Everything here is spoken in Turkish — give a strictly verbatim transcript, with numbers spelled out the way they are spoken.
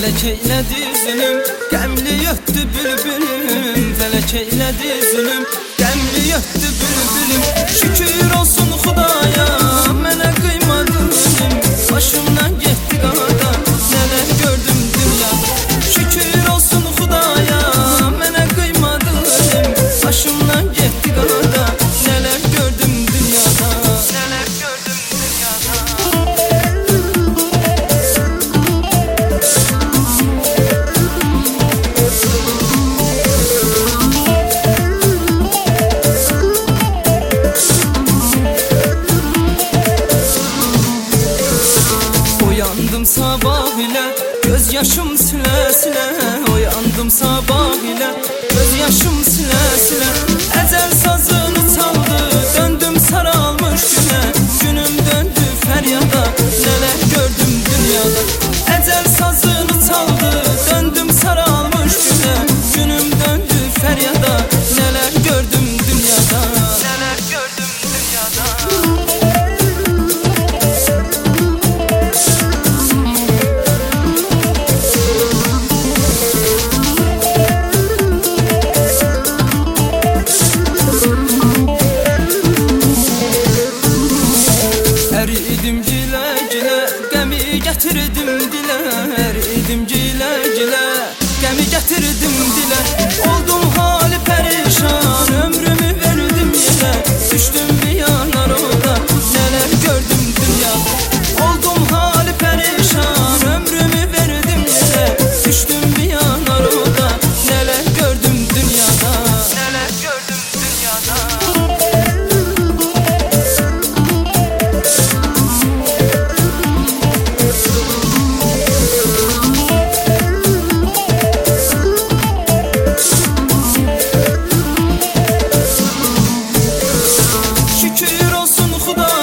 Felek eyledi zulüm, qəmli yötdü bülbülüm. Felek eyledi zulüm, qəmli yötdü bülbülüm. Şükür olsun Xudaya, mənə qıymadı ölüm. Başımdan getdi qada, nələr gördüm dünyada. Şükür olsun Xudaya, mənə qıymadı ölüm. Başımdan getdi qada, nələr gördüm dünyada. Nələr gördüm dünyada. Uyandım sabah ile göz yaşım sile sile. Uyandım sabah ile göz yaşım sile sile. Ecel sazını çaldı, döndüm saralmış güne. Günüm döndü feryada, neler gördüm dünyada. Ecel sazını çaldı, döndüm saralmış güne. Günüm döndü feryada, neler gördüm dünyada. Neler gördüm dünyada. Eridim cile cile, gəmi gətirdim dilə. Eridim cile cile, gəmi gətirdim dilə. Oldum hali perişan, ömrümü verdim yerə. Düşdüm bir yanar oda, neler gördüm dünyada. Oldum hali perişan, ömrümü verdim yerə. Düşdüm bir yanar oda, neler gördüm dünyada. Neler gördüm dünyada. Şükür olsun Xudaya.